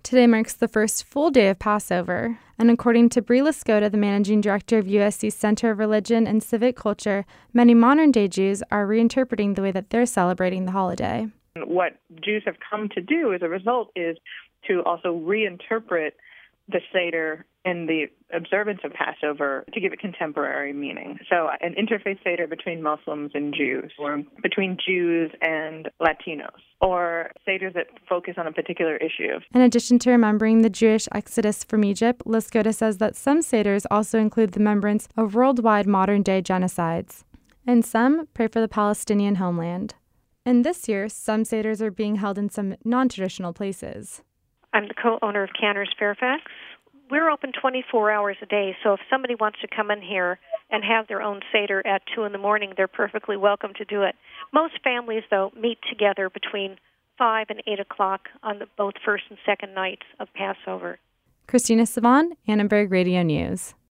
Today marks the first full day of Passover, and according to Brie Lascota, the managing director of USC's Center of Religion and Civic Culture, many modern-day Jews are reinterpreting the way that they're celebrating the holiday. What Jews have come to do as a result is to also reinterpret the Seder and the observance of Passover to give it contemporary meaning. So an interfaith Seder between Muslims and Jews, or between Jews and Latinos, or Seders that focus on a particular issue. In addition to remembering the Jewish exodus from Egypt, Lascota says that some Seders also include the remembrance of worldwide modern-day genocides, and some pray for the Palestinian homeland. And this year, some Seders are being held in some non-traditional places. I'm the co-owner of Cantor's Fairfax. We're open 24 hours a day, so if somebody wants to come in here and have their own Seder at 2 in the morning, they're perfectly welcome to do it. Most families, though, meet together between 5 and 8 o'clock on both first and second nights of Passover. Christina Savon, Annenberg Radio News.